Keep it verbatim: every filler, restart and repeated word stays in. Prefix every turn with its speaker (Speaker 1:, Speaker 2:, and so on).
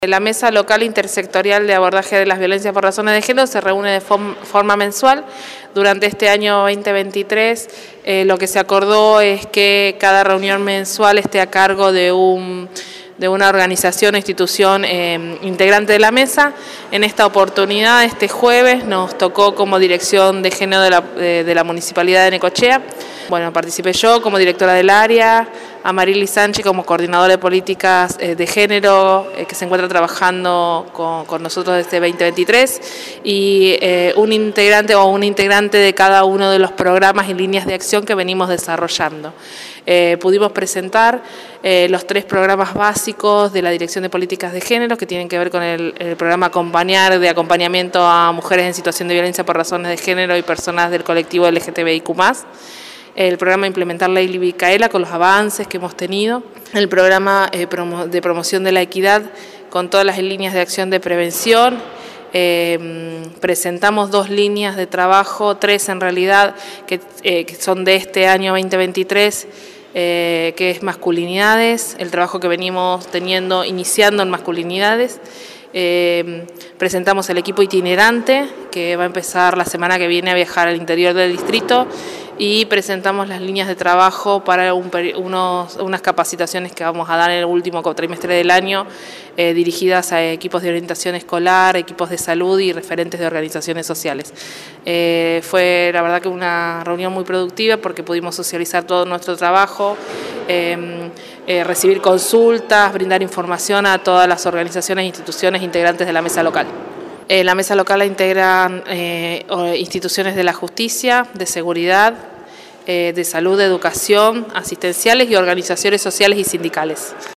Speaker 1: La Mesa Local Intersectorial de Abordaje de las Violencias por Razones de Género se reúne de forma mensual. Durante este año veinte veintitrés eh, lo que se acordó es que cada reunión mensual esté a cargo de, un, de una organización o institución eh, integrante de la mesa. En esta oportunidad, este jueves, nos tocó como Dirección de Género de la, de, de la Municipalidad de Necochea. Bueno, participé yo como directora del área, Amarili Sánchez como coordinadora de políticas eh, de género, eh, que se encuentra trabajando con, con nosotros desde veinte veintitrés, y eh, un integrante o un integrante de cada uno de los programas y líneas de acción que venimos desarrollando. Eh, pudimos presentar eh, los tres programas básicos de la Dirección de Políticas de Género, que tienen que ver con el, el programa Acompañar, de acompañamiento a mujeres en situación de violencia por razones de género y personas del colectivo L G T B I Q más. El programa Implementar Ley Micaela con los avances que hemos tenido, el programa eh, promo, de promoción de la equidad con todas las líneas de acción de prevención. Eh, presentamos dos líneas de trabajo, tres en realidad, que, eh, que son de este año veinte veintitrés, eh, que es masculinidades, el trabajo que venimos teniendo, iniciando en masculinidades. Eh, presentamos el equipo itinerante, que va a empezar la semana que viene a viajar al interior del distrito, y presentamos las líneas de trabajo para un, unos, unas capacitaciones que vamos a dar en el último trimestre del año, eh, dirigidas a equipos de orientación escolar, equipos de salud y referentes de organizaciones sociales. Eh, fue la verdad que una reunión muy productiva porque pudimos socializar todo nuestro trabajo, eh, eh, recibir consultas, brindar información a todas las organizaciones e instituciones integrantes de la mesa local. Eh, la mesa local la integran eh, instituciones de la justicia, de seguridad, eh, de salud, de educación, asistenciales y organizaciones sociales y sindicales.